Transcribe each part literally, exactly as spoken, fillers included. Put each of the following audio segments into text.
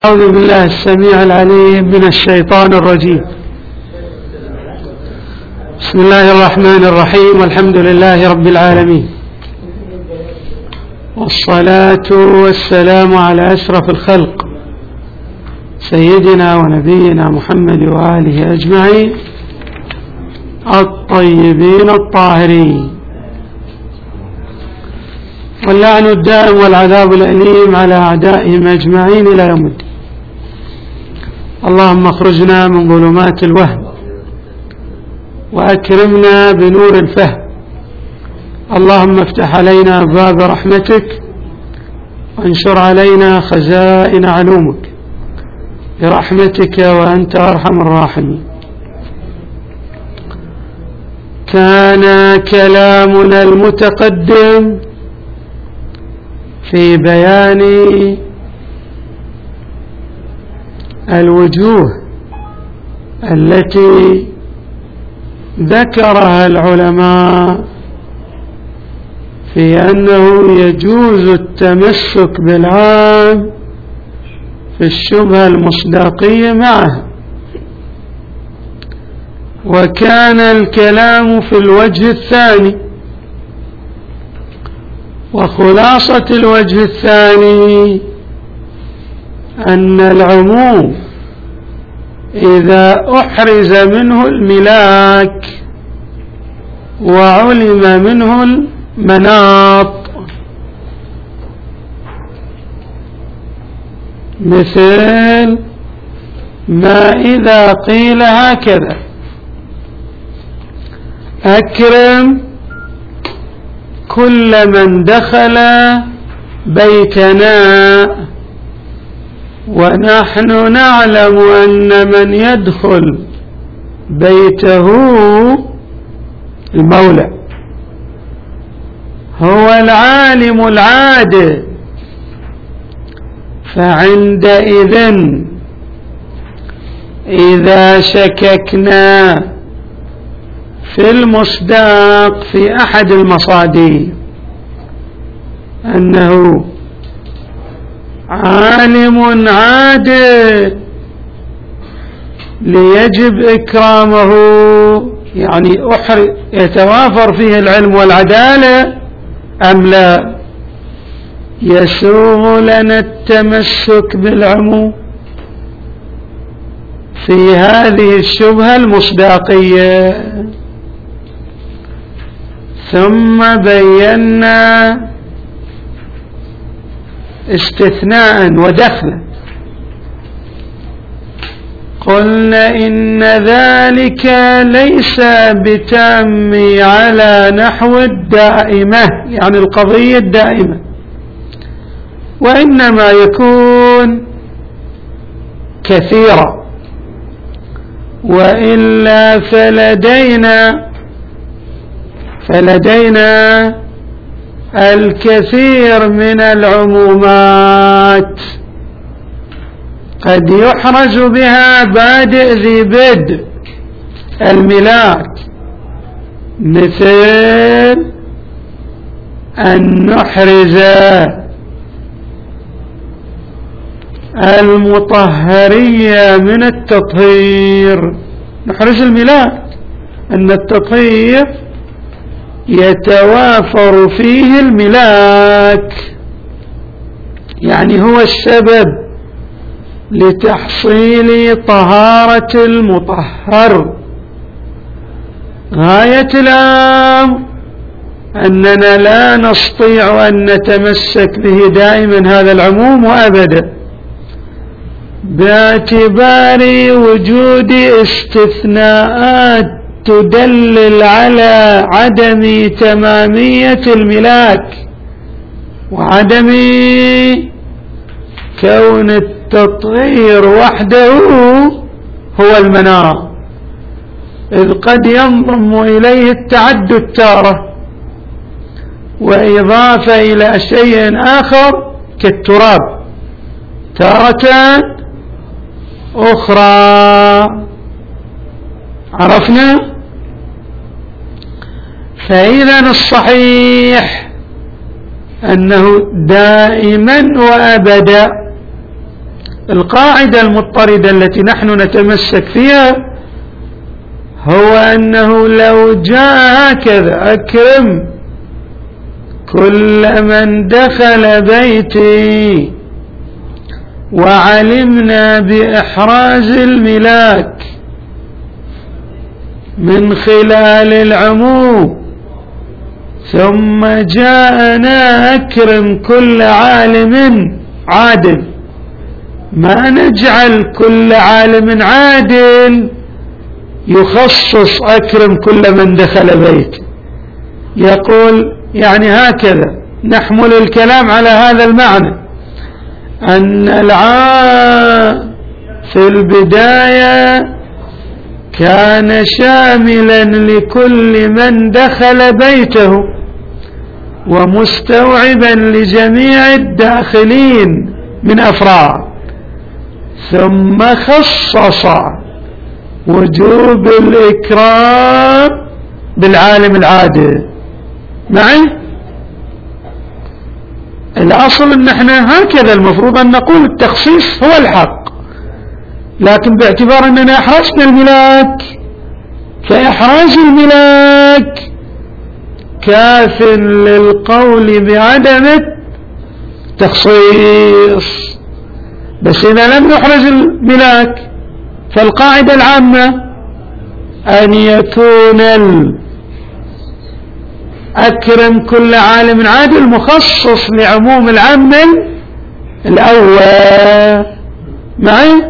أعوذ بالله السميع العليم من الشيطان الرجيم. بسم الله الرحمن الرحيم، والحمد لله رب العالمين، والصلاة والسلام على أشرف الخلق سيدنا ونبينا محمد وآله أجمعين الطيبين الطاهرين، واللعن الدائم والعذاب الأليم على أعدائهم أجمعين إلى يوم الدين. اللهم اخرجنا من ظلمات الوهم وأكرمنا بنور الفهم. اللهم افتح علينا أبواب رحمتك وانشر علينا خزائن علومك برحمتك وأنت أرحم الراحمين. كان كلامنا المتقدم في بيان الوجوه التي ذكرها العلماء في أنه يجوز التمسك بالعام في الشبهة المصداقية معه، وكان الكلام في الوجه الثاني، وخلاصة الوجه الثاني أن العموم إذا أحرز منه الملاك وعلم منه المناط، مثل ما إذا قيل هكذا: أكرم كل من دخل بيتنا، ونحن نعلم أن من يدخل بيته المولى هو العالم العادل، فعندئذ إذا شككنا في المصداق في أحد المصادر أنه عالم عادل ليجب إكرامه، يعني يتوافر فيه العلم والعدالة أم لا، يسوغ لنا التمسك بالعموم في هذه الشبهة المصداقية. ثم بينا استثناء ودخلا، قلنا إن ذلك ليس بتام على نحو الدائمة، يعني القضية الدائمة، وإنما يكون كثيرا، وإلا فلدينا فلدينا الكثير من العمومات قد يحرز بها بادئ ذي بدء الملاك، مثل أن نحرز المطهرية من التطهير، نحرز الملاك أن التطهير يتوافر فيه الملاك، يعني هو السبب لتحصيل طهارة المطهر. غاية الأمر أننا لا نستطيع أن نتمسك به دائما هذا العموم وأبدا، باعتبار وجود استثناءات تدلل على عدم تمامية الملاك وعدم كون التطهير وحده هو المناط، إذ قد ينضم إليه التعدد تارة وإضافة إلى شيء آخر كالتراب تارة أخرى. عرفنا؟ فإذا الصحيح أنه دائما وأبدا القاعدة المضطردة التي نحن نتمسك فيها هو أنه لو جاء هكذا أكرم كل من دخل بيتي وعلمنا بإحراز الملاك من خلال العموم، ثم جاءنا أكرم كل عالم عادل، ما نجعل كل عالم عادل يخصص أكرم كل من دخل بيته. يقول يعني هكذا نحمل الكلام على هذا المعنى، أن العام في البداية كان شاملا لكل من دخل بيته ومستوعبا لجميع الداخلين من أفراد، ثم خصص وجوب الإكرام بالعالم العادل. معي؟ الأصل أن احنا هكذا المفروض أن نقول التخصيص هو الحق، لكن باعتبار أننا أحرزنا الملاك فإحراز الملاك كاف للقول بعدم التخصيص. بس إذا لم نحرز الملاك فالقاعدة العامة أن يكون أكرم كل عالم عادل مخصص لعموم العمل الأول. معي؟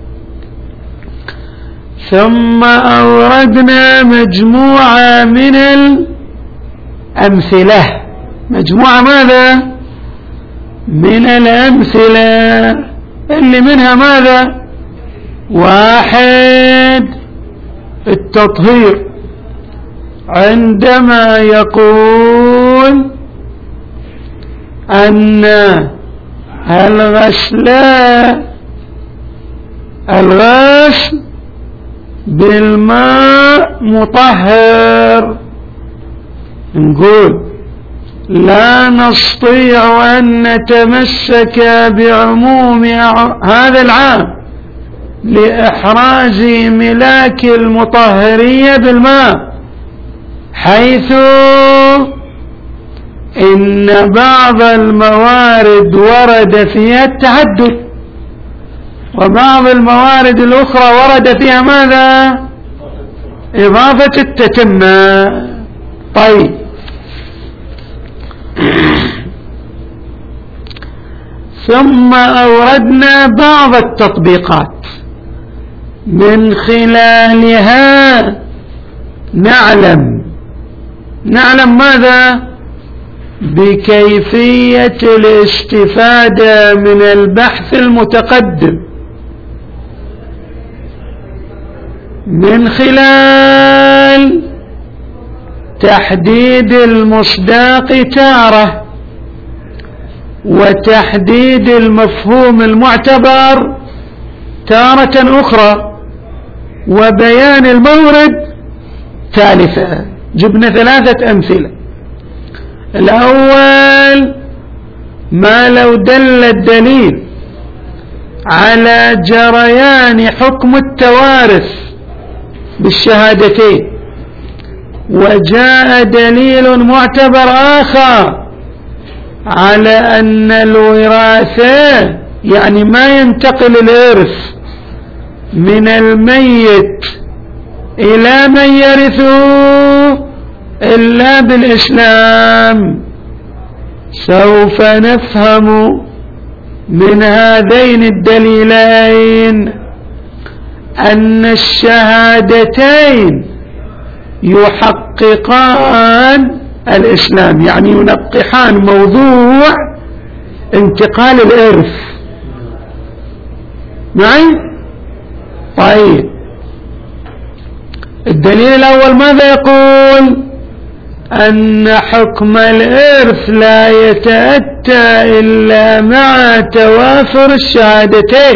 ثم أوردنا مجموعة من الأمثلة. مجموعة ماذا؟ من الأمثلة اللي منها ماذا؟ واحد، التطهير، عندما يقول أن الغسل الغسل بالماء مطهر، نقول لا نستطيع أن نتمسك بعموم هذا العام لإحراز ملاك المطهرية بالماء، حيث إن بعض الموارد ورد فيها التعدد وبعض الموارد الأخرى ورد فيها ماذا؟ إضافة التتمة. طيب، ثم أوردنا بعض التطبيقات من خلالها نعلم نعلم ماذا؟ بكيفية الاستفادة من البحث المتقدم من خلال تحديد المصداق تارة وتحديد المفهوم المعتبر تارة أخرى وبيان المورد ثالثة. جبنا ثلاثة أمثلة. الأول ما لو دل الدليل على جريان حكم التوارث بالشهادتين وجاء دليل معتبر آخر على أن الوراثة يعني ما ينتقل الإرث من الميت إلى من يرثه إلا بالإسلام، سوف نفهم من هذين الدليلين أن الشهادتين يحققان الإسلام، يعني ينقحان موضوع انتقال الإرث. معي؟ طيب، الدليل الأول ماذا يقول؟ أن حكم الإرث لا يتأتى إلا مع توافر الشهادتين.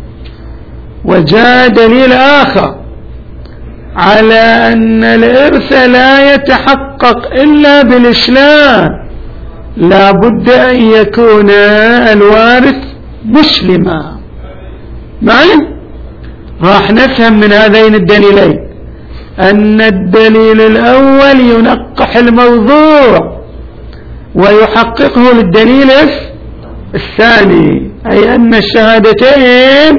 وجاء دليل آخر على أن الإرث لا يتحقق إلا بالإسلام، لا بد أن يكون الوارث مسلما. معي؟ راح نفهم من هذين الدليلين أن الدليل الأول ينقح الموضوع ويحققه للدليل الثاني، أي أن الشهادتين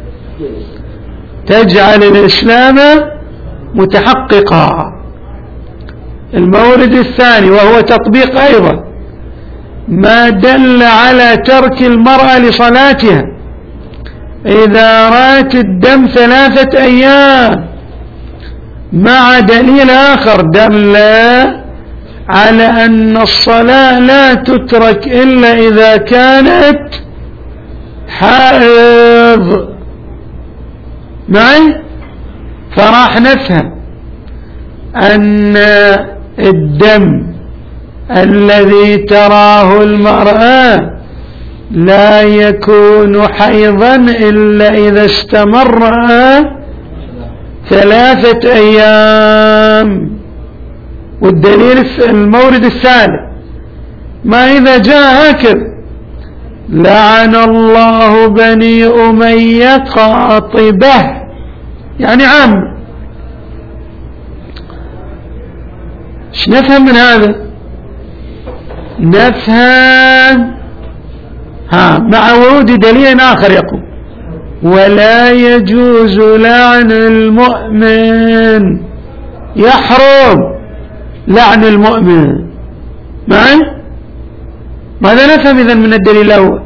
تجعل الإسلام متحققا. المورد الثاني وهو تطبيق أيضا ما دل على ترك المرأة لصلاتها إذا رأت الدم ثلاثة أيام، مع دليل آخر دل على أن الصلاة لا تترك إلا إذا كانت حائض. معي؟ فراح نفهم أن الدم الذي تراه المرأة لا يكون حيضا إلا إذا استمر ثلاثة أيام. والدليل المورد الثالث ما إذا جاء هكذا لعن الله بني أمية قاطبة، يعني عام. ايش نفهم من هذا؟ نفهم ها مع ورود دليل آخر يقول ولا يجوز لعن المؤمن، يحرم لعن المؤمن. معي؟ ماذا نفهم إذن من الدليل الأول؟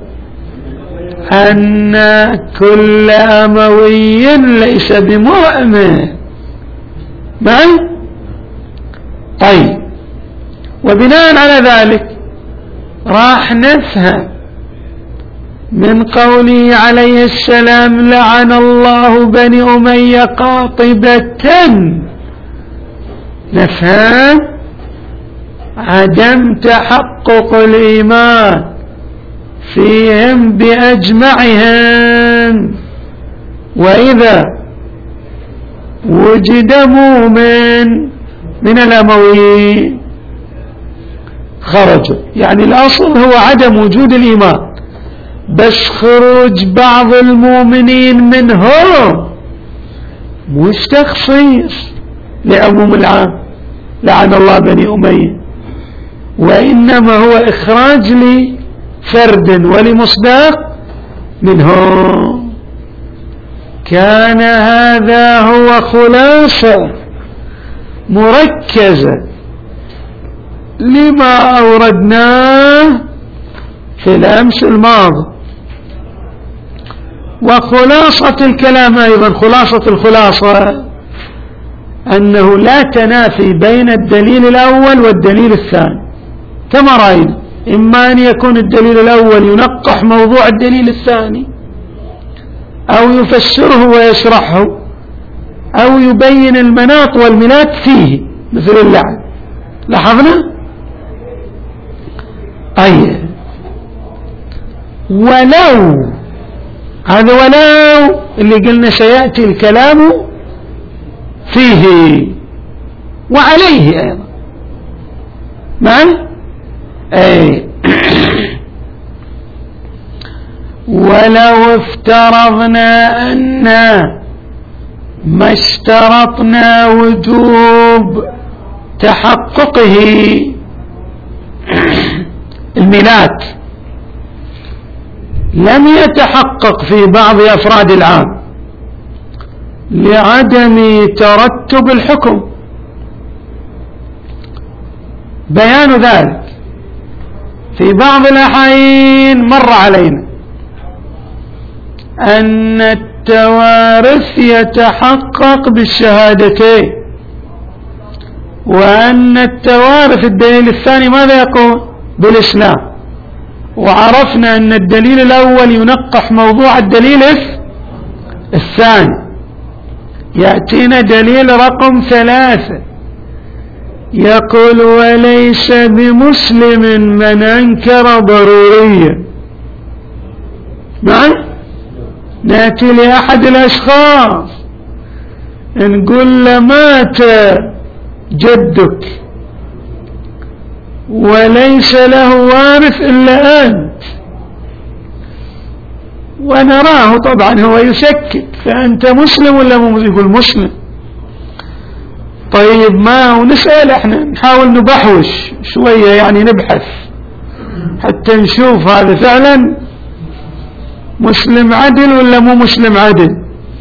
أن كل أموي ليس بمؤمن. معي؟ طيب، وبناء على ذلك راح نفهم من قوله عليه السلام لعن الله بني أمية قاطبة، نفهم عدم تحقق الإيمان فيهم بأجمعهم، وإذا وجد مؤمن من الأمويين خرجوا. يعني الأصل هو عدم وجود الإيمان، بس خروج بعض المؤمنين منهم مش تخصيص لعموم العام لعن الله بني أمية، وإنما هو إخراج لفرد ولمصداق منهم. كان هذا هو خلاصة مركزة لما أوردناه في الأمس الماضي. وخلاصة الكلام أيضا خلاصة الخلاصة أنه لا تنافي بين الدليل الأول والدليل الثاني كما رأينا، إما أن يكون الدليل الأول ينقح موضوع الدليل الثاني أو يفسره ويشرحه أو يبين المناط والمنات فيه مثل اللعن. لاحظنا؟ طيب، ولو هذا ولو اللي قلنا سيأتي الكلام فيه وعليه أيضا. معي؟ أي ولو افترضنا أن ما اشترطنا وجوب تحققه الميلاد لم يتحقق في بعض أفراد العام لعدم ترتب الحكم. بيان ذلك في بعض الأحايين مر علينا أن التوارث يتحقق بالشهادتين، وأن التوارث الدليل الثاني ماذا يقول؟ بالإسلام. وعرفنا أن الدليل الأول ينقح موضوع الدليل الثاني. يأتينا دليل رقم ثلاثة يقول وليس بمسلم من أنكر ضروريا. معي؟ نأتي لأحد الأشخاص نقول له مات جدك وليس له وارث إلا أنت، ونراه طبعا هو يشكك، فأنت مسلم ولا مو مسلم؟ يقول مسلم. طيب ما ونسأل احنا نحاول نبحوش شوية يعني نبحث حتى نشوف هذا فعلا مسلم عدل ولا مو مسلم عدل.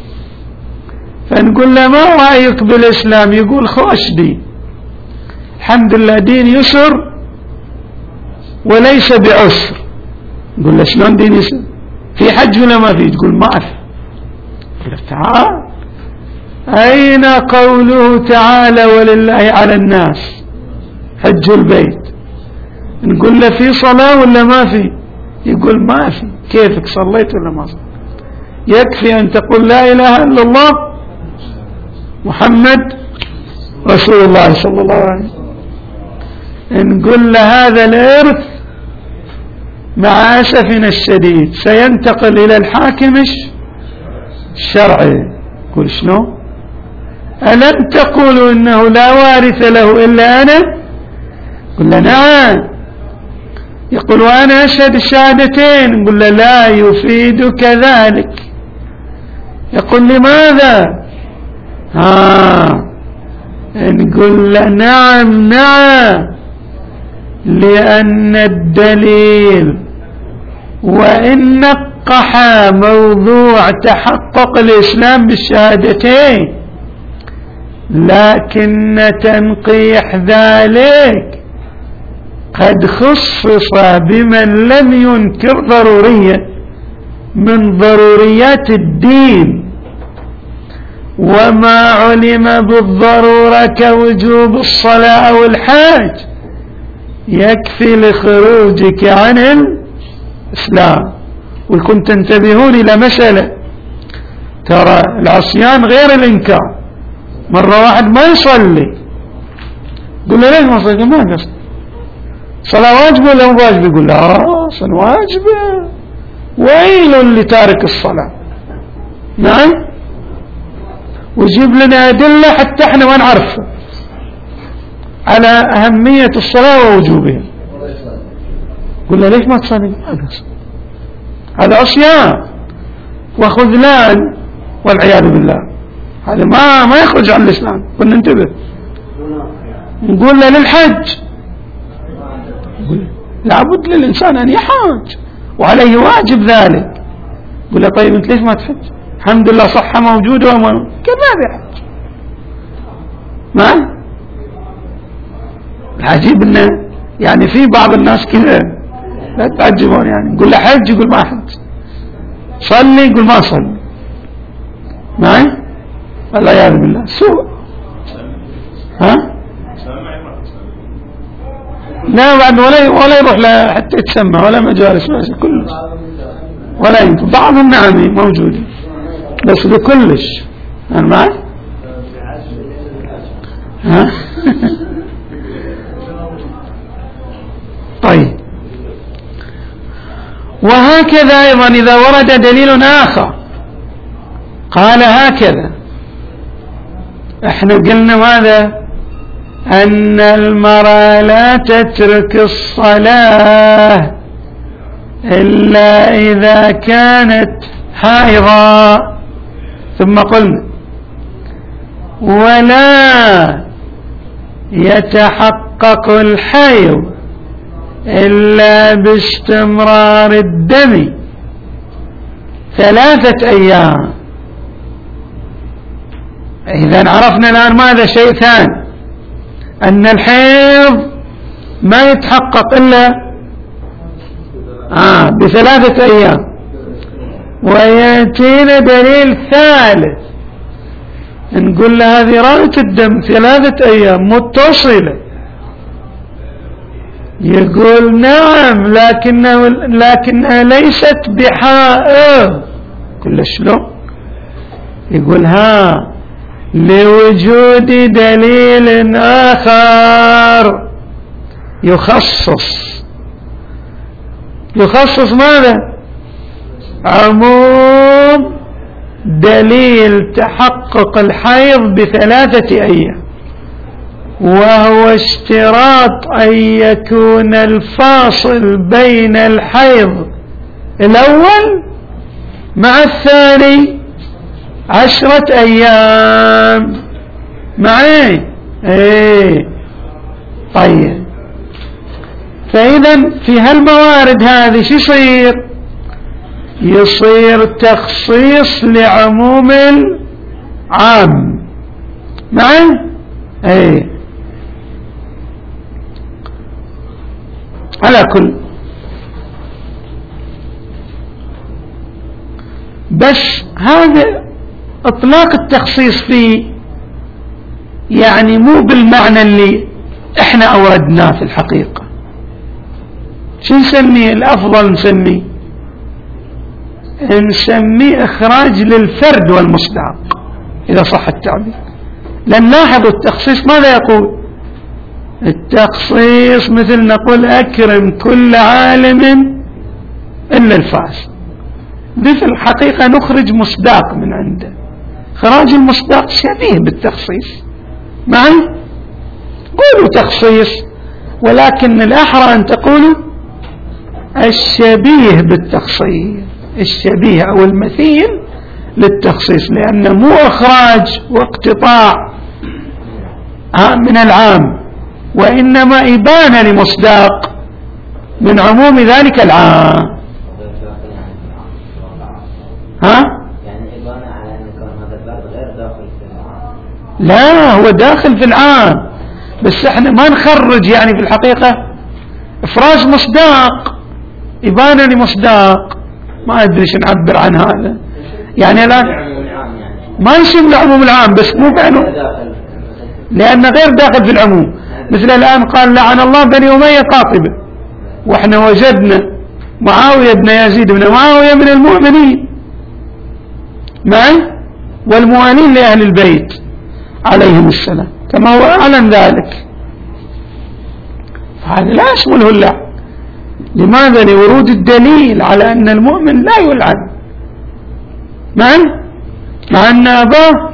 فنقول له ما رأيك بالإسلام؟ يقول خوش دين، الحمد لله دين يسر وليس بعسر. نقول له شلون دين يسر؟ في حج ولا ما في؟ تقول ما في. تعال أين قوله تعالى ولله على الناس حج البيت؟ نقول له في صلاة ولا ما في؟ يقول ما في. كيفك صليت ولا ما صليت؟ يكفي أن تقول لا إله إلا الله محمد رسول الله صلى الله عليه وسلم. نقول له هذا الإرث مع أسفنا الشديد سينتقل إلى الحاكم الشرعي. يقول شنو؟ ألم تقولوا إنه لا وارث له إلا أنا؟ قل له نعم. يقول وأنا أشهد الشهادتين. نقول له لا يفيدك ذلك. يقول لماذا؟ ها نقول له نعم نعم لأن الدليل وإن نقح موضوع تحقق الإسلام بالشهادتين، لكن تنقيح ذلك قد خصص بمن لم ينكر ضرورية من ضروريات الدين، وما علم بالضرورة كوجوب الصلاة أو الحاج يكفي لخروجك عن الإسلام. وكنت تنتبهون إلى مسألة، ترى العصيان غير الإنكار. مرة واحد ما يصلي يقول له ليش ما صلي؟ ما قصد صلاة واجبة ولا مو واجبة؟ يقول له آه صلاة واجبة. ويل لتارك الصلاة. نعم. ويجيب لنا أدلة حتى احنا ما نعرفها على أهمية الصلاة ووجوبها. يقول له ليش ما تصلي؟ ما قصد. هذا عصيان وخذلان والعياذ بالله. هذا ما ما يخرج عن الإسلام. كنا ننتبه. نقول له للحج، لابد للإنسان أن يحج وعليه واجب ذلك. يقول له طيب أنت ليش ما تحج؟ الحمد لله صحة موجودة وما كما بيحج. ما العجيب إنه يعني في بعض الناس كذا لا تعجبون، يعني نقول له حج يقول ما حج، صلي يقول ما صلي. معي والعياذ بالله سوء. ها لا بعد ولا ولا يروح لا حتى يتسمع ولا مجالس كله ولا يمكن. بعض النعم موجودة بس بكلش. أنا معي. ها طيب. وهكذا أيضا إذا ورد دليل آخر قال هكذا، احنا قلنا ماذا؟ أن المرأة لا تترك الصلاة إلا إذا كانت حائضة، ثم قلنا ولا يتحقق الحيض إلا باستمرار الدم ثلاثة أيام. إذن عرفنا الآن ماذا؟ شيء ثاني، أن الحيض ما يتحقق إلا آه بثلاثة أيام. ويأتينا دليل ثالث نقول له هذه رأية الدم ثلاثة أيام متصلة. يقول نعم لكنه لكنها ليست بحائض. كل شلون؟ يقول ها لوجود دليل آخر يخصص يخصص ماذا؟ عموم دليل تحقق الحيض بثلاثة أيام، وهو اشتراط أن يكون الفاصل بين الحيض الأول مع الثاني عشرة أيام مع ايه ايه طيب. فإذا في هالموارد هذه شو يصير؟ يصير تخصيص لعموم العام مع ايه. على كل بس هذا اطلاق التخصيص فيه يعني مو بالمعنى اللي احنا اوردناه في الحقيقة. شو نسميه الافضل؟ نسميه نسميه اخراج للفرد والمصداق اذا صح التعبير. لان لاحظوا التخصيص ماذا يقول؟ التخصيص مثل نقول اكرم كل عالم الا الفاسق. دي في الحقيقة نخرج مصداق من عنده. اخراج المصداق شبيه بالتخصيص معي. قولوا تخصيص ولكن الأحرى أن تقولوا الشبيه بالتخصيص، الشبيه أو المثيل للتخصيص، لأنه مو إخراج واقتطاع من العام وإنما إبانة لمصداق من عموم ذلك العام. ها؟ يعني إبانة على أن كون هذا الباب غير داخل في العام. لا هو داخل في العام بس احنا ما نخرج يعني في الحقيقة افراز مصداق إبانة لمصداق. ما أدري شو نعبر عن هذا يعني الآن ما يشمل عموم العام بس مو بأنه لأنه غير داخل في العموم. مثل الآن قال لعن الله بني أمية قاطبة وإحنا وجدنا معاوية بن يزيد بن معاوية من المؤمنين معي والموالين لأهل البيت عليهم السلام كما هو أعلن ذلك. هذا لا يشمله اللعن. لماذا؟ لورود الدليل على أن المؤمن لا يلعن مع مع أن أباه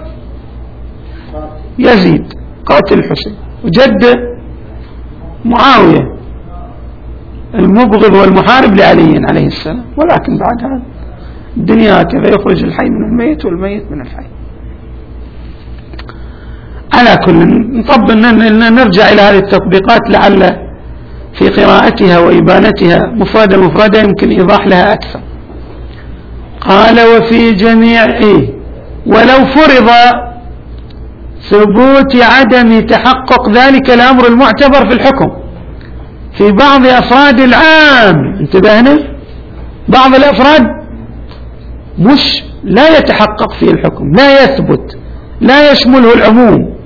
يزيد قاتل الحسين وجد معاوية المبغض والمحارب لعلي عليه السلام. ولكن بعد هذا الدنيا هكذا يخرج الحي من الميت والميت من الحي. على كل نطبق نرجع إلى هذه التطبيقات لعل في قراءتها وإبانتها مفردة مفردة يمكن إيضاح لها أكثر. قال وفي جميع إيه ولو فرض ثبوت عدم تحقق ذلك الأمر المعتبر في الحكم في بعض أفراد العام. انتبهنا بعض الأفراد مش لا يتحقق فيه الحكم لا يثبت لا يشمله العموم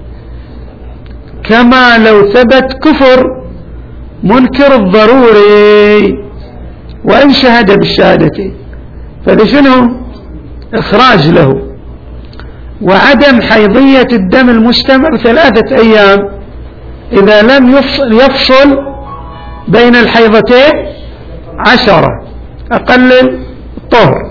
كما لو ثبت كفر منكر الضروري وإن شهد بالشهادتين فذا شنو إخراج له. وعدم حيضية الدم المستمر ثلاثة أيام إذا لم يفصل, يفصل بين الحيضتين عشرة أقلل الطهر.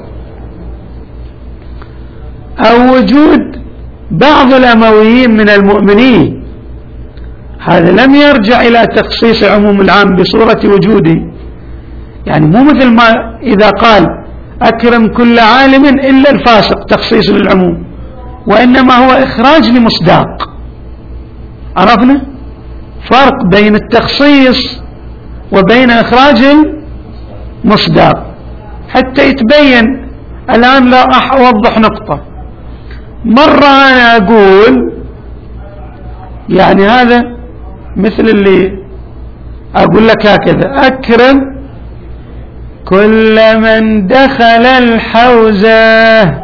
أو وجود بعض الأمويين من المؤمنين هذا لم يرجع إلى تخصيص عموم العام بصورة وجوده. يعني مو مثل ما إذا قال أكرم كل عالم إلا الفاسق تخصيص للعموم وإنما هو إخراج لمصداق. عرفنا فرق بين التخصيص وبين إخراج المصداق حتى يتبين. الآن لا أوضح نقطة. مرة أنا أقول يعني هذا مثل اللي أقول لك هكذا أكرم كل من دخل الحوزة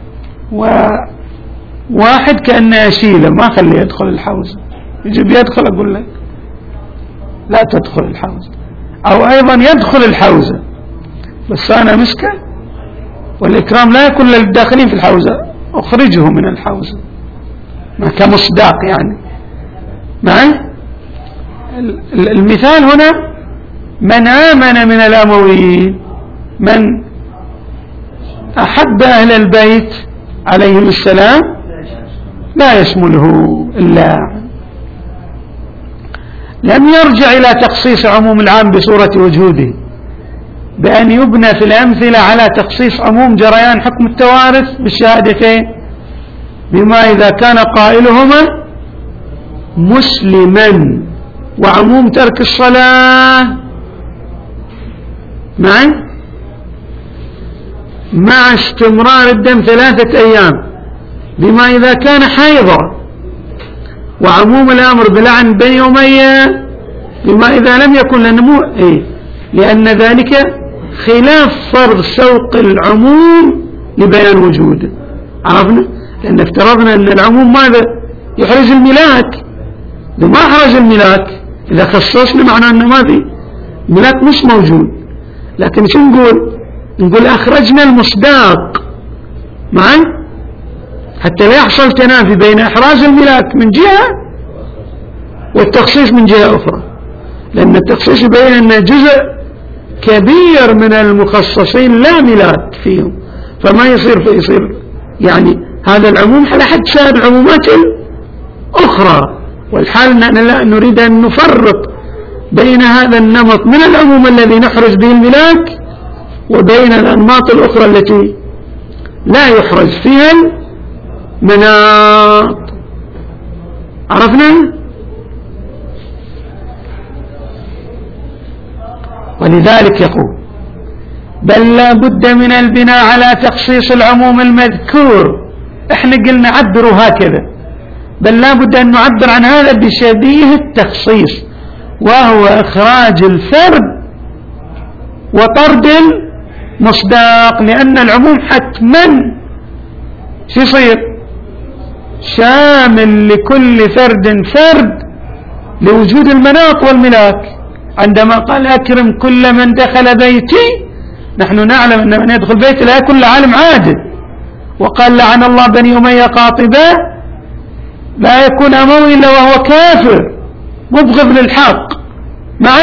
وواحد كأنه أشيله ما خليه يدخل الحوزة يجب يدخل أقول لك لا تدخل الحوزة أو أيضا يدخل الحوزة بس أنا مسكه والإكرام لا يكون للداخلين في الحوزة أخرجه من الحوزة ما كمصداق يعني معي. المثال هنا من آمن من الأمويين من أحب أهل البيت عليهم السلام لا يشمله اللاعن. لم يرجع إلى تخصيص عموم العام بصورة وجوده بأن يبنى في الأمثلة على تخصيص عموم جريان حكم التوارث بالشهادتين، بما إذا كان قائلهما مسلما، وعموم ترك الصلاة معا مع استمرار الدم ثلاثة أيام بما إذا كان حيضا، وعموم الأمر بلعن بني أمية بما إذا لم يكن لنمو إيه؟ لأن ذلك خلاف فرض سوق العموم لبيان وجوده. عرفنا؟ لأن افترضنا أن العموم ماذا؟ يحرز الملاك. إذا ما حرز الملاك، إذا خصصنا معناه أنه ما في الملاك مش موجود. لكن شو نقول؟ نقول أخرجنا المصداق معا حتى لا يحصل تنافي بين إحراز الملاك من جهة والتخصيص من جهة أخرى، لأن التخصيص يبين أن جزء كبير من المخصصين لا ملاك فيهم، فما يصير فيصير يعني هذا العموم على حد سائر العمومات الأخرى. والحال أننا لا نريد أن نفرق بين هذا النمط من العموم الذي نحرز به الملاك وبين الأنماط الأخرى التي لا يحرز فيها المناط. عرفنا؟ ولذلك يقول بل لا بد من البناء على تخصيص العموم المذكور. احنا قلنا عبروا هكذا، بل لا بد أن نعبر عن هذا بشبيه التخصيص، وهو إخراج الفرد وطرد المصداق، لأن العموم حتما شو يصير؟ شامل لكل فرد فرد لوجود المناط والملاك. عندما قال أكرم كل من دخل بيتي، نحن نعلم أن من يدخل بيتي لا يكون لعالم عادل. وقال لعن الله بني أمية قاطبة، لا يكون أموي إلا وهو كافر مبغض للحق معي.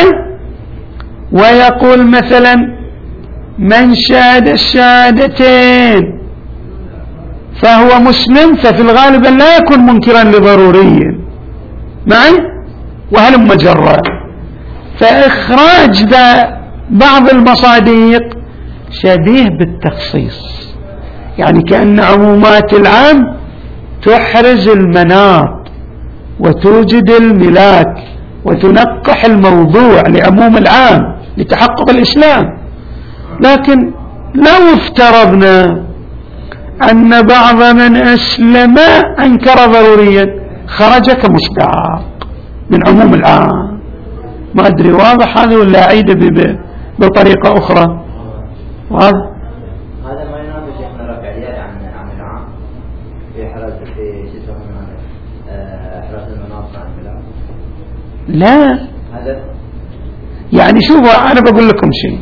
ويقول مثلا من شهد الشهادتين فهو مسلم، ففي الغالب لا يكون منكرا لضروري معي، وهلم مجرى. فإخراج ذا بعض المصادق شبيه بالتخصيص، يعني كأن عمومات العام تحرز المناط وتوجد الملاك وتنقح الموضوع لعموم العام لتحقق الإسلام. لكن لو افترضنا أن بعض من أسلم أنكر ضروريا، خرج كمصداق من عموم العام. ما أدري واضح هذا ولا أعيده بطريقة أخرى؟ واضح؟ هذا ما ينافي شيخنا رفع اليد عن عن العام في حرز في شو يسمونه إحراز المناط عن الملاك؟ لا، هذا يعني شوفوا أنا بقول لكم شيء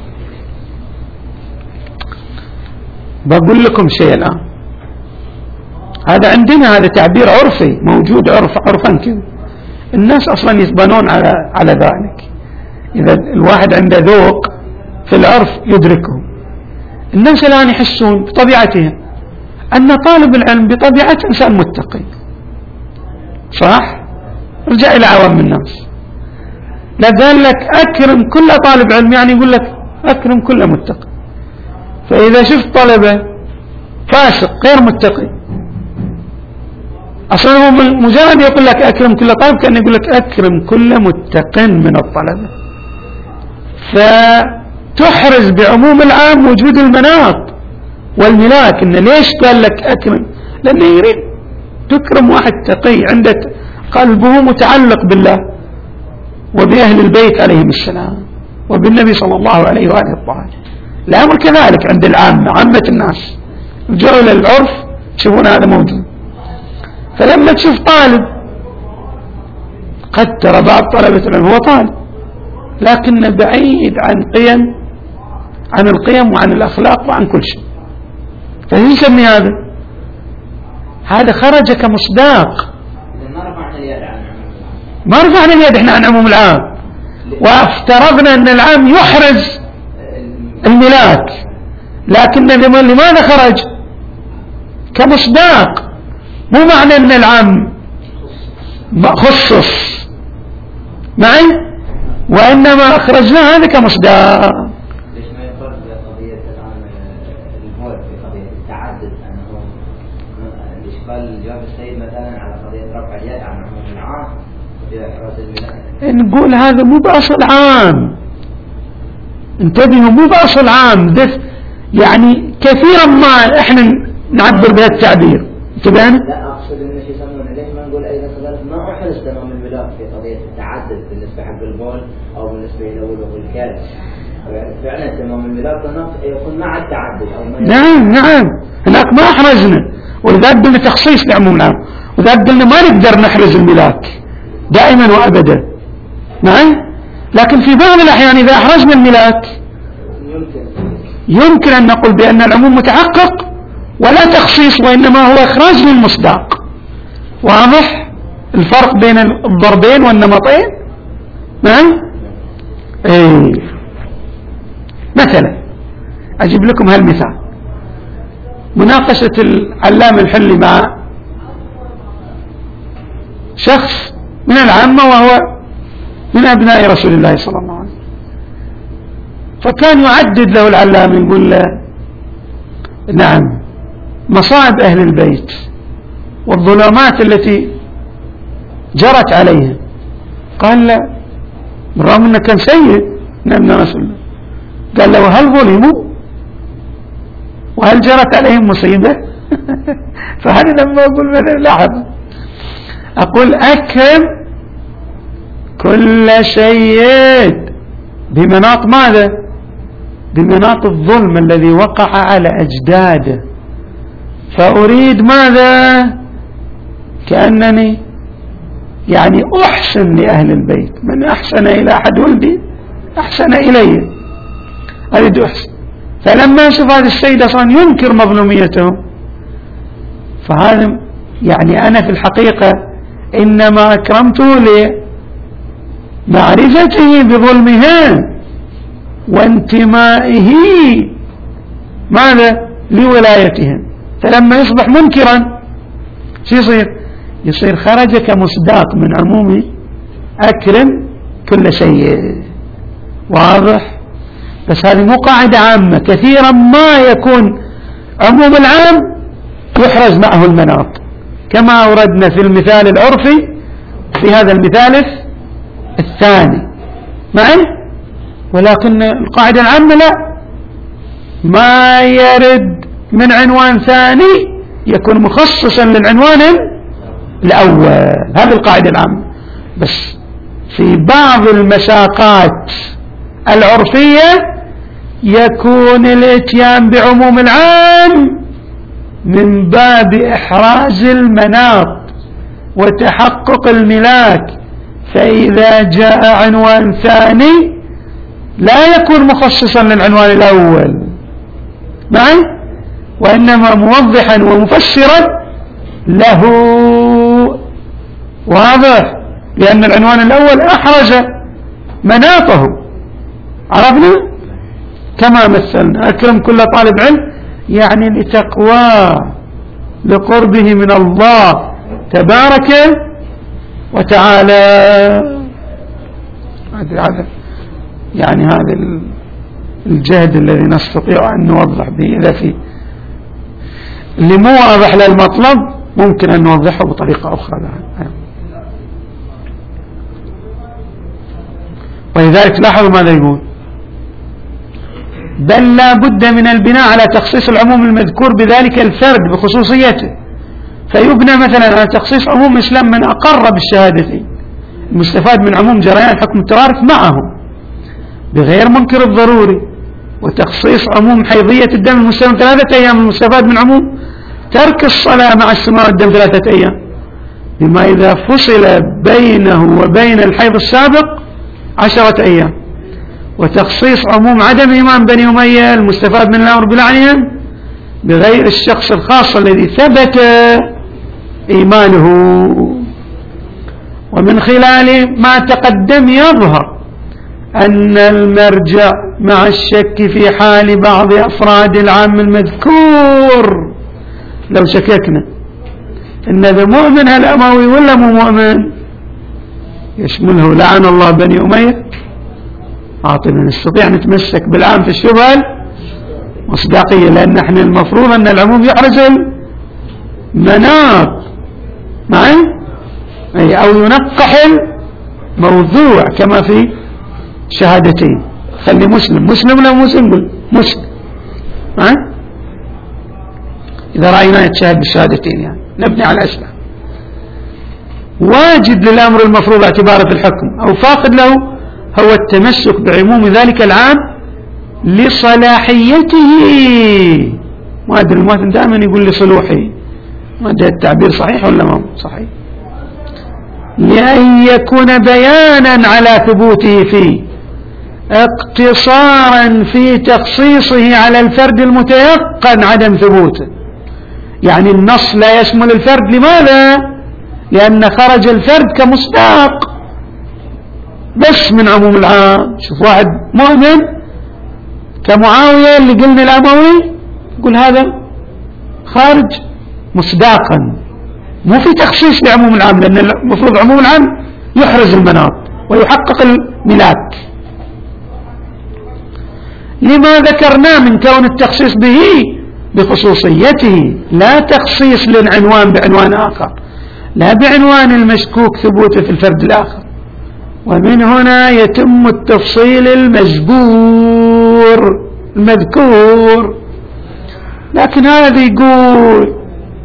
بقول لكم شيء الآن. هذا عندنا هذا تعبير عرفي موجود عرف عرفا كذا، الناس أصلا يتبنون على على ذلك. إذا الواحد عنده ذوق في العرف يدركه. الناس الآن يحسون بطبيعتهم أن طالب العلم بطبيعته إنسان متقي، صح؟ ارجع إلى عوام الناس، لا قال لك أكرم كل طالب علم يعني يقول لك أكرم كل متقي. فإذا شفت طلبة فاسق غير متقي، أصلا هو مجرد يقول لك أكرم كل طالب كأنه يقول لك أكرم كل متق من الطلبة. فتحرز بعموم العام وجود المناط والملاك. إن ليش قال لك أكرم؟ لأنه يريد تكرم واحد تقي عنده قلبه متعلق بالله وبأهل البيت عليهم السلام وبالنبي صلى الله عليه وآله الطاهر. الأمر كذلك عند العامة، عامة الناس رجعوا إلى العرف تشوفون هذا موجود. فلما تشوف طالب، قد ترى بعض طلبة العلم هو طالب لكن بعيد عن قيم عن القيم وعن الأخلاق وعن كل شيء، فهي يسمي هذا هذا خرج كمصداق. ما رفعنا اليد احنا عن عموم العام، وافترضنا أن العام يحرز الملاك، لكن لماذا خرج كمصداق؟ مو معنى أن العام خصص معي، وإنما أخرجنا هذا كمصداق. ليش ما يفرق قال جواب السيد مثلا على قضية رفع اليد عن عموم العام في إحراز الميلاد. نقول هذا مو بأصل عام، انتبهوا، مو بأصل عام، ده يعني كثيرا ما احنا نعبر بهذا التعبير. انتبهنا؟ لا أقصد إن شو يسمونه، ليش ما نقول أيضا كذلك ما أحرز تمام الميلاد في قضية التعدد بالنسبة حق البول أو بالنسبة إلى ولو الكلب. فعلا تمام الميلاد يكون مع التعدد أو ما. نعم نعم، هناك ما أحرزنا، ولذلك قلنا تخصيص لعموم العام، ولذلك قلنا ما نقدر نحرز الملاك دائما وأبدا. نعم، لكن في بعض الأحيان إذا أحرزنا الملاك يمكن أن نقول بأن العموم متحقق ولا تخصيص، وإنما هو إخراج للمصداق. واضح الفرق بين الضربين والنمطين؟ نعم. ايه مثلا أجيب لكم هالمثال، مناقشة العلام الحلي مع شخص من العامة وهو من أبناء رسول الله صلى الله عليه وسلم، فكان يعدد له العلام يقول له نعم مصائب أهل البيت والظلامات التي جرت عليهم. قال له بالرغم أنه كان سيد من أبناء رسول الله، قال له هل ظلموا وهل جرت عليهم مصيبة؟ فهذا لما أقول مثلا لاحظ، أقول أكرم كل سيد بمناط ماذا؟ بمناط الظلم الذي وقع على أجداده، فأريد ماذا؟ كأنني يعني أحسن لأهل البيت، من أحسن إلى أحد ولدي أحسن إلي، أريد أحسن. فلما أشوف هذا السيد أصلا ينكر مظلوميته، فهذا يعني أنا في الحقيقة إنما أكرمته لمعرفته بظلمها وانتمائه ماذا؟ لولايتهم. فلما يصبح منكرا شو يصير؟ يصير خرج كمصداق من عمومي أكرم كل شيء. واضح؟ بس هذه مو قاعدة عامة، كثيرا ما يكون عموم العام يحرز معه المناط كما أوردنا في المثال العرفي في هذا المثال الثاني معه، ولكن القاعدة العامة لا، ما يرد من عنوان ثاني يكون مخصصا للعنوان الأول، هذه القاعدة العامة. بس في بعض المساقات العرفية يكون الاتيان بعموم العام من باب إحراز المناط وتحقق الملاك، فإذا جاء عنوان ثاني لا يكون مخصصا للعنوان الأول معي، وإنما موضحا ومفسرا له. واضح؟ لأن العنوان الأول أحرز مناطه، عرفنا؟ كما مثلنا أكرم كل طالب علم يعني لتقوى لقربه من الله تبارك وتعالى. هذا يعني هذا الجهد الذي نستطيع أن نوضح به، إذا في اللي مو واضح للمطلب ممكن أن نوضحه بطريقة أخرى. ولذلك لاحظوا ماذا يقول: بل لا بد من البناء على تخصيص العموم المذكور بذلك الفرد بخصوصيته، فيبنى مثلا على تخصيص عموم إسلام من أقر بالشهادتين المستفاد من عموم جريان حكم الترارف معه بغير منكر الضروري، وتخصيص عموم حيضية الدم المستمر ثلاثة أيام المستفاد من عموم ترك الصلاة مع استمرار الدم ثلاثة أيام، بما إذا فصل بينه وبين الحيض السابق عشرة أيام، وتخصيص عموم عدم إيمان بني أمية المستفاد من الأمر بلعنهم بغير الشخص الخاص الذي ثبت إيمانه. ومن خلال ما تقدم يظهر أن المرجع مع الشك في حال بعض أفراد العام المذكور، لو شككنا إن ذا مؤمن الأموي ولا مو مؤمن يشمله لعن الله بني أمية، عاطنا نستطيع نتمسك بالعام في الشبهة مصداقية، لأن احنا المفروض أن العموم يحرز مناط معي أي أو ينقح الموضوع كما في شهادتين. خلي مسلم مسلم لا مسلم قل مسلم معي إذا رأينا يتشاهد بالشهادتين يعني نبني على الإسلام. واجد للأمر المفروض اعتباره في الحكم أو فاقد له هو التمسك بعموم ذلك العام لصلاحيته. ما أدري المواطن دائما يقول لصلوحه، ما أدري التعبير صحيح ولا ما صحيح، لأن يكون بيانا على ثبوته فيه اقتصارا في تخصيصه على الفرد المتيقن عدم ثبوته. يعني النص لا يشمل الفرد. لماذا؟ لأن خرج الفرد كمصداق بس من عموم العام. شوف واحد مؤمن كمعاوية اللي قلنا الأموي يقول هذا خارج مصداقا، مو في تخصيص لعموم العام، لأن المفروض عموم العام يحرز المناط ويحقق الملاك. لما ذكرنا من كون التخصيص به بخصوصيته، لا تخصيص للعنوان بعنوان آخر، لا بعنوان المشكوك ثبوته في الفرد الآخر. ومن هنا يتم التفصيل المجبور المذكور. لكن هذا يقول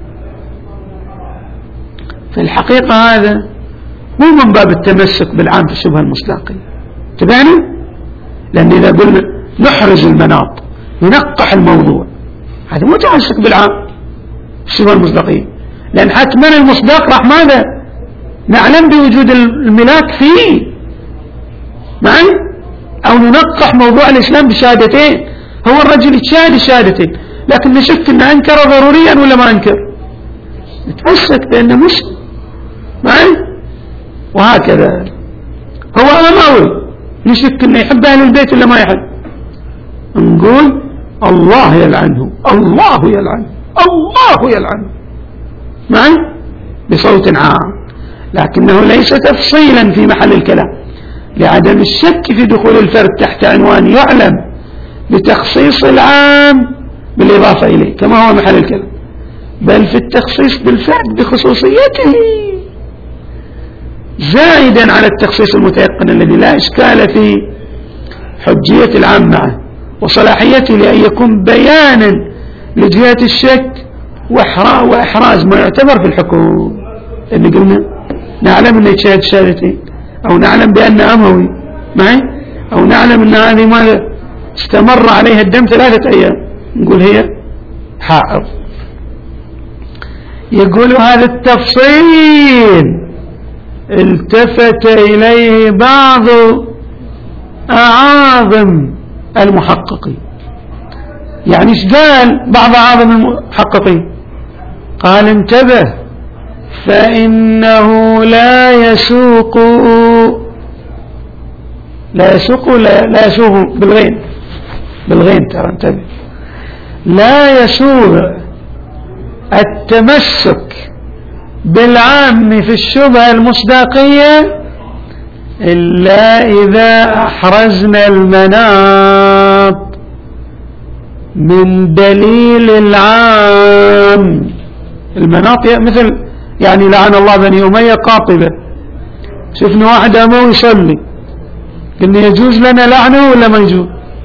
في الحقيقة هذا مو من باب التمسك بالعام في الشبهة المصداقية. تبعني؟ لأن إذا قلنا نحرز المناط ننقح الموضوع هذا مو تمسك بالعام في الشبهة المصداقية، لأن حتما المصداق راح ماذا؟ نعلم بوجود الملاك فيه معي، أو ننقح موضوع الإسلام بشهادتين. هو الرجل يتشاهد الشهادتين لكن نشك أنه أنكر ضروريا ولا ما أنكر، نتمسك بأنه مسلم معي. وهكذا هو أموي نشك أنه يحب أهل البيت ولا ما يحب، نقول الله يلعنه الله يلعنه الله يلعنه معي بصوت عام، لكنه ليس تفصيلا في محل الكلام لعدم الشك في دخول الفرد تحت عنوان يعلم بتخصيص العام بالإضافة إليه كما هو محل الكلام، بل في التخصيص بالفرد بخصوصيته زائدا على التخصيص المتيقن الذي لا إشكال في حجية العام معه وصلاحيته لأن يكون بيانا لجهة الشك وإحراز ما يعتبر في الحكم. اللي قلنا نعلم أنه يتشاهد شهادتين، أو نعلم بأن أموي معي، أو نعلم أن هذه ماذا استمر عليها الدم ثلاثة أيام، نقول هي حائض. يقول هذا التفصيل التفت إليه بعض أعاظم المحققين. يعني ايش قال بعض أعاظم المحققين؟ قال انتبه فإنه لا يسوق لا يسوق لا, لا يسوق بالغين بالغين ترى انتبه لا يسوق التمسك بالعام في الشبهة المصداقية إلا إذا أحرزنا المناط من دليل العام. المناط مثل يعني لعن الله بني أمية قاطبة، شفنا واحد أمو يصلي قلنا يجوز لنا لعنه ولا ما يجوز؟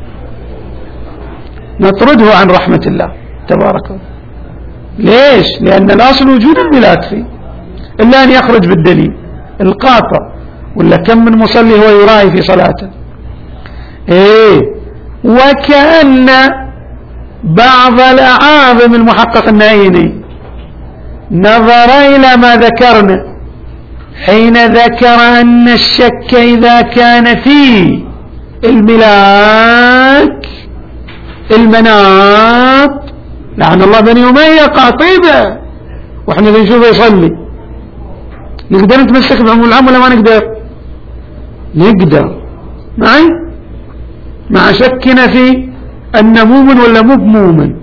نطرده عن رحمة الله تبارك وتعالى. ليش؟ لأن الأصل وجود الملاك فيه إلا أن يخرج بالدليل القاطع. ولا كم من مصلي هو يراعي في صلاته. إيه وكأن بعض الأعاظم المحقق النعيني نظر إلى ما ذكرنا حين ذكر أن الشك إذا كان فيه الملاك المناط لعن الله بني أمية قاطبة وإحنا بنشوفه يصلي، نقدر نتمسك بعموم العام ولا ما نقدر؟ نقدر معي مع شكنا في أن مؤمن ولا مو مؤمن.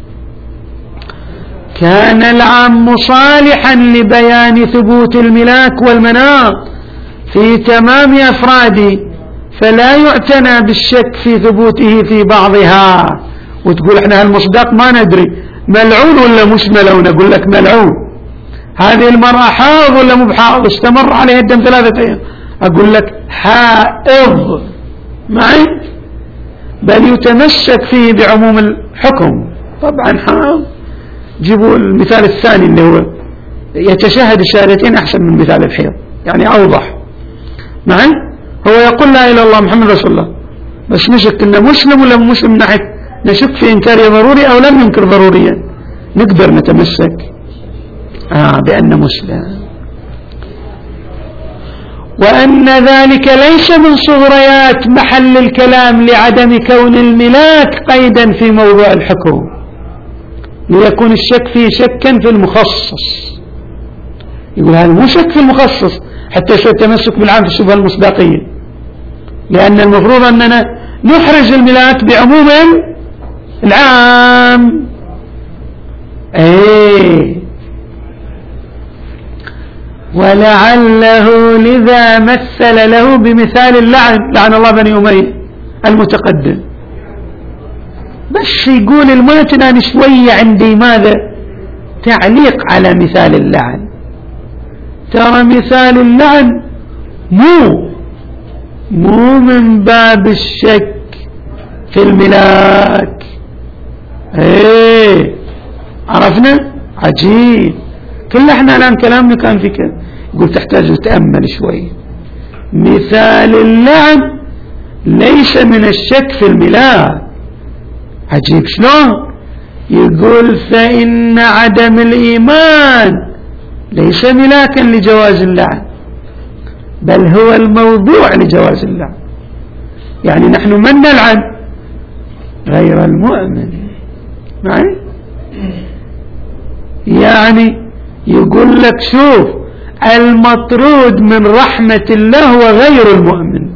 كان العام صالحا لبيان ثبوت الملاك والمناط في تمام أفراده، فلا يعتنى بالشك في ثبوته في بعضها. وتقول احنا هالمصداق ما ندري، ملعون ولا مش ملعون؟ أقول لك ملعون. هذه المرأة حائض ولا مو بحائض؟ استمر عليها الدم ثلاثة أيام، أقول لك حائض معي، بل يتمسك فيه بعموم الحكم. طبعا حائض جيبوا المثال الثاني اللي هو يتشهد الشهادتين أحسن من مثال الحيض، يعني أوضح معي. هو يقول لا إله إلا الله محمد رسول الله، بس نشك إنه مسلم ولا مسلم، نحن نشك في إنكاره ضروري أو لم ينكر ضروريا، نقدر نتمسك آه بأن مسلم. وأن ذلك ليس من صغريات محل الكلام لعدم كون الملاك قيدا في موضوع الحكم، ليكون الشك فيه شكا في المخصص. يقول هذا مو شك في المخصص حتى يصير تمسك بالعام في الشبهة المصداقية، لأن المفروض أننا نحرج الملاك بعموم العام. ايه ولعله لذا مثل له بمثال اللعن، لعن الله بني أمية المتقدم. بس يقول الماتن أنا شوية عندي ماذا تعليق على مثال اللعن. ترى مثال اللعن مو مو من باب الشك في الملاك. ايه عرفنا؟ عجيب. كل احنا الآن كلامنا كان في كذا. يقول تحتاج تتأمل شوي. مثال اللعن ليس من الشك في الملاك. عجيب شلون؟ يقول فإن عدم الإيمان ليس ملاكا لجواز اللعن، بل هو الموضوع لجواز اللعن. يعني نحن من نلعن؟ غير المؤمن معي؟ يعني يقول لك شوف المطرود من رحمة الله هو غير المؤمن.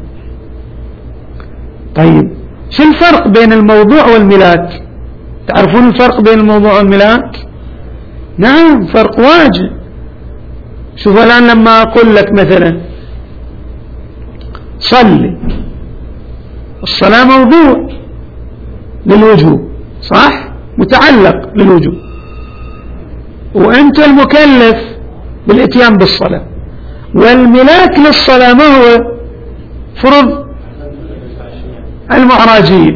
طيب شو الفرق بين الموضوع والملاك؟ تعرفون الفرق بين الموضوع والملاك؟ نعم فرق واجب. شوف الآن لما أقول لك مثلا صلي، الصلاة موضوع للوجوب صح؟ متعلق للوجوب، وأنت المكلف بالاتيان بالصلاة. والملاك للصلاة ما هو؟ فرض المعراجين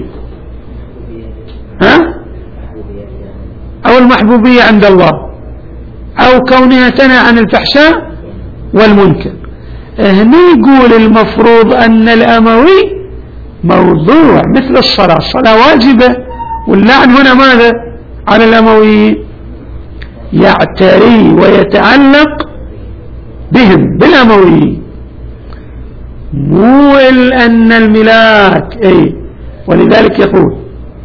ها؟ أو المحبوبية عند الله، أو كونها تنهى عن الفحشاء والمنكر. هنا يقول المفروض أن الأموي موضوع مثل الصلاة، الصلاة واجبة، واللعن هنا ماذا؟ على الأموي، يعتري ويتعلق بهم بالأموي، مو أن الملاك. أي ولذلك يقول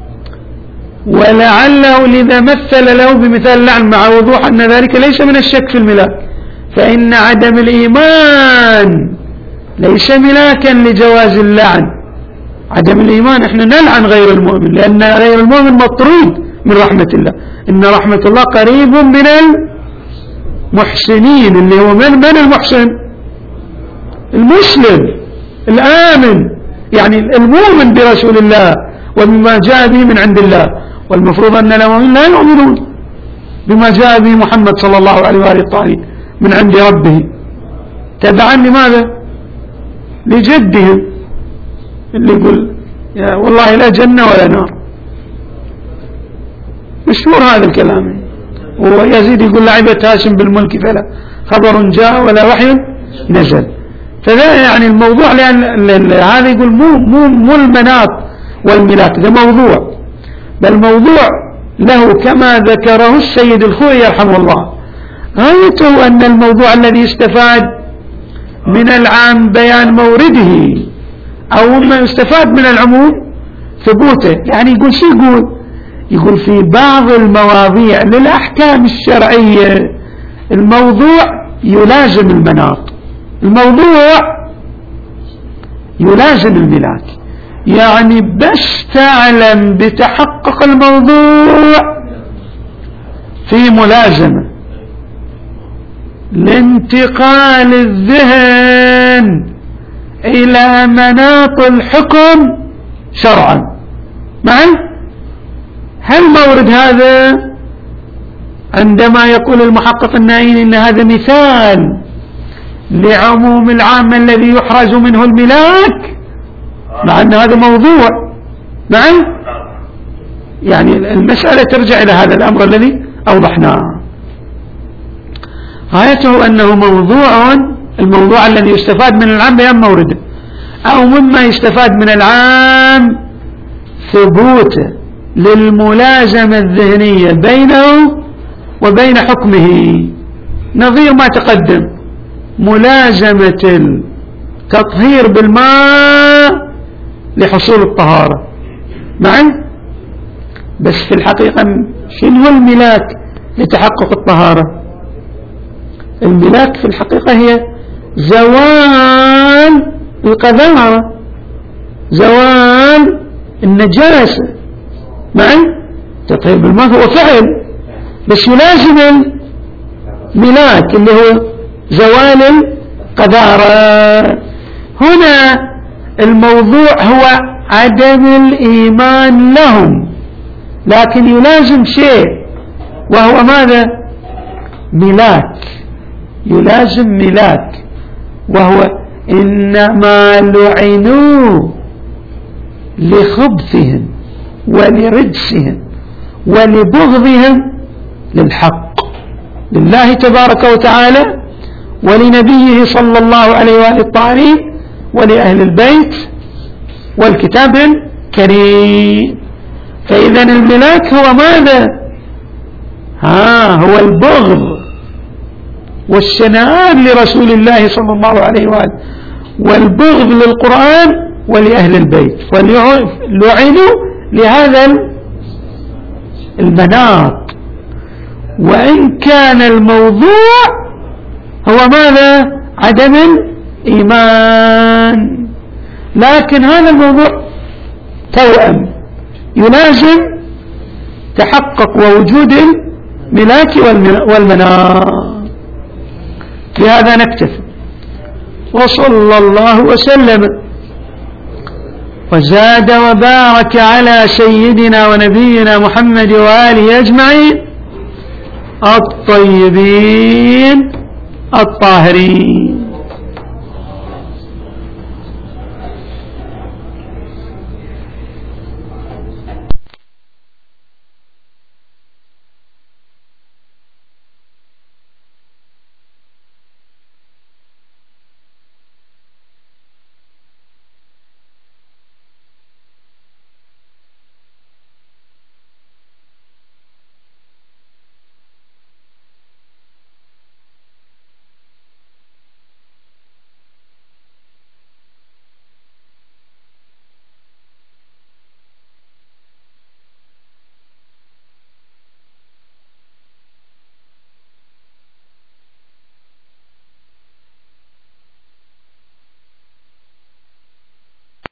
ولعله لذا مثل له بمثال اللعن مع وضوح أن ذلك ليس من الشك في الملاك، فإن عدم الإيمان ليس ملاكا لجواز اللعن. عدم الإيمان احنا نلعن غير المؤمن لأن غير المؤمن مطرود من رحمة الله. إن رحمة الله قريب من المحسنين، اللي هو من من المحسن؟ المسلم الآمن، يعني المؤمن برسول الله وبما جاء به من عند الله. والمفروض أن المؤمنين لا يؤمنون بما جاء به محمد صلى الله عليه وآله الطاهرين من عند ربه تبعا لماذا؟ لجدهم اللي يقول يا والله لا جنة ولا نار. مشهور هذا الكلام. ويزيد يقول لعبة هاشم بالملك فلا خبر جاء ولا وحي نزل. فذا يعني الموضوع، لأن هذا يقول مو مو مو المناط والملاك، ده موضوع، بل موضوع له كما ذكره السيد الخوئي يرحمه الله. غايته أن الموضوع الذي يستفاد من العام بيان مورده، أو ما يستفاد من العموم ثبوته. يعني يقول شو يقول؟ يقول في بعض المواضيع للأحكام الشرعية الموضوع يلازم المناط، الموضوع يلازم الملاك. يعني بس تعلم بتحقق الموضوع في ملازمة لانتقال الذهن إلى مناط الحكم شرعا. معي؟ هل مورد هذا عندما يقول المحقق النائين إن هذا مثال لعموم العام الذي يحرز منه الملاك، مع أن هذا موضوع، نعم، يعني المسألة ترجع إلى هذا الأمر الذي أوضحناه. غايته أنه موضوع، الموضوع الذي يستفاد من العام بيان مورده، أو مما يستفاد من العام ثبوت للملازمة الذهنية بينه وبين حكمه، نظير ما تقدم، ملازمة التطهير بالماء لحصول الطهارة معا. بس في الحقيقة شنو الملاك لتحقق الطهارة؟ الملاك في الحقيقة هي زوال القذارة، زوال النجاسة معا. تطهير بالماء هو فعل، بس يلازم الملاك اللي هو زوال القذارة. هنا الموضوع هو عدم الإيمان لهم، لكن يلازم شيء، وهو ماذا؟ ملاك، يلازم ملاك، وهو إنما لعنوا لخبثهم ولرجسهم ولبغضهم للحق، لله تبارك وتعالى ولنبيه صلى الله عليه وآله الطاهرين ولأهل البيت والكتاب الكريم. فإذا الملاك هو ماذا؟ ها هو البغض والشنآن لرسول الله صلى الله عليه وآله، والبغض للقرآن ولأهل البيت، ولعنوا لهذا المناط. وإن كان الموضوع هو ماذا؟ عدم الإيمان، لكن هذا الموضوع توأم يلازم تحقق ووجود الملاك والمناط. بهذا نكتفي، وصلى الله وسلم وزاد وبارك على سيدنا ونبينا محمد وآله أجمعين الطيبين الطاهرين.